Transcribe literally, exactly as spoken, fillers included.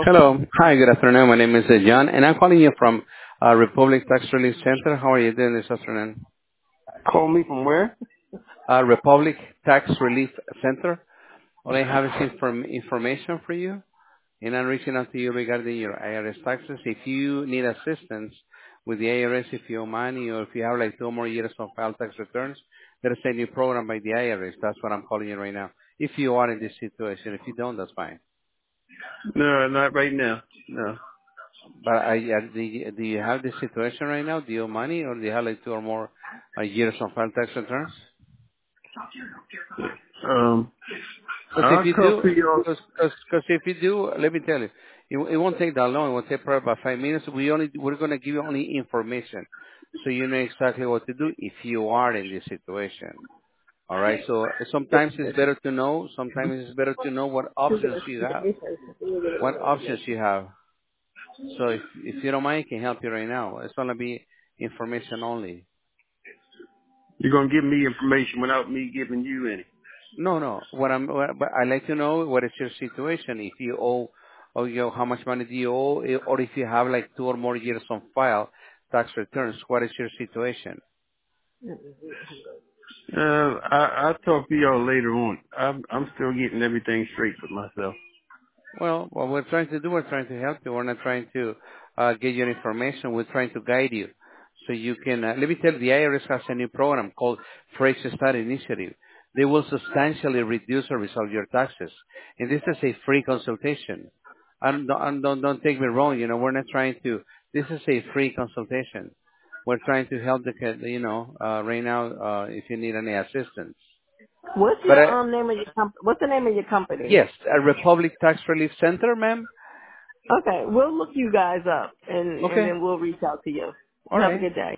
Hello. Hi, good afternoon. My name is uh, John, and I'm calling you from uh, Republic Tax Relief Center. How are you doing this afternoon? Call me from where? Uh, Republic Tax Relief Center. All I have is inform- information for you, and I'm reaching out to you regarding your I R S taxes. If you need assistance with the I R S, if you owe money, or if you have like two more years of file tax returns, there's a new program by the I R S. That's what I'm calling you right now. If you are in this situation, if you don't, that's fine. No, not right now. No. But I, uh, do, you, do you have this situation right now? Do you owe money, or do you have like two or more uh, years of file tax returns? Um, Because if I'll you talk to do, you. because if you do, let me tell you, it, it won't take that long. It will take probably about five minutes. We only we're going to give you only information, so you know exactly what to do if you are in this situation. All right. So sometimes it's better to know. Sometimes it's better to know what options you have. What options you have. So if if you don't mind, I can help you right now. It's going to be information only. You're gonna give me information without me giving you any. No, no. What I'm, what, but I like to know what is your situation. If you owe, or you know, how much money do you owe, eh, or if you have like two or more years on file tax returns. What is your situation? Uh, I, I'll talk to y'all later on. I'm, I'm still getting everything straight for myself. Well, what we're trying to do, we're trying to help you. We're not trying to uh, get you information. We're trying to guide you, so you can. Uh, let me tell you, the I R S has a new program called Fresh Start Initiative. They will substantially reduce or resolve your taxes, and this is a free consultation. And don't, and don't don't take me wrong. You know, we're not trying to. This is a free consultation. We're trying to help the kid. You know, uh, right now, uh, if you need any assistance. What's But your uh, um name of your comp- What's the name of your company? yes, a Republic Tax Relief Center, ma'am. Okay, we'll look you guys up and and Okay. then we'll reach out to you. All You have a right. good day.